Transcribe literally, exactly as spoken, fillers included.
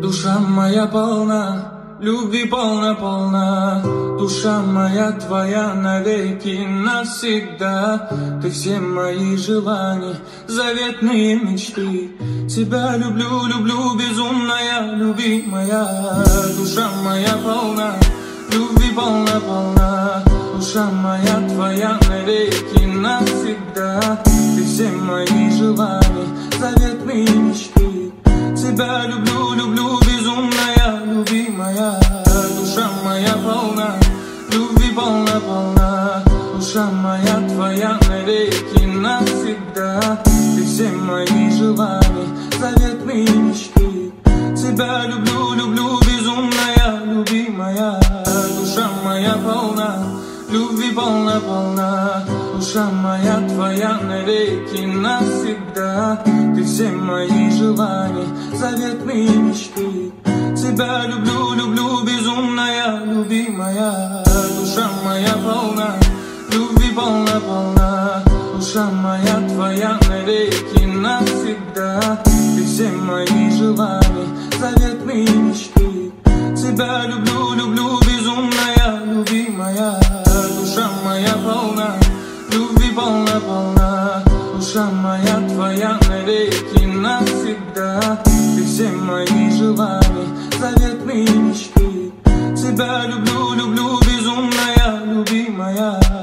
Душа моя полна, любви полна-полна. Душа моя твоя навеки навсегда. Ты все мои желания, заветные мечты. Тебя люблю, люблю, безумная, любимая. Душа моя полна, любви полна-полна. Душа моя твоя навеки навсегда. Ты все мои желания, заветные мечты. Тебя люблю, люблю, безумная, любимая. Душа моя полна, любви полна-полна. Душа моя твоя навеки навсегда. Ты все мои желания, заветные мечты. Тебя люблю, люблю, безумная, любимая. Душа моя полна, любви полна-полна. Душа моя твоя навеки навсегда. Ты все мои желания, заветные мечты. Тебя люблю, люблю, безумная, любимая. Душа моя полна, любви полна-полна. Душа моя твоя навеки навсегда. Ты все мои желания, заветные мечты. Тебя люблю, люблю, безумная, любимая. Душа моя полна, любви полна-полна. Душа моя твоя навеки навсегда. Ты все мои желания, заветные мечты. Тебя люблю, люблю, безумная, любимая.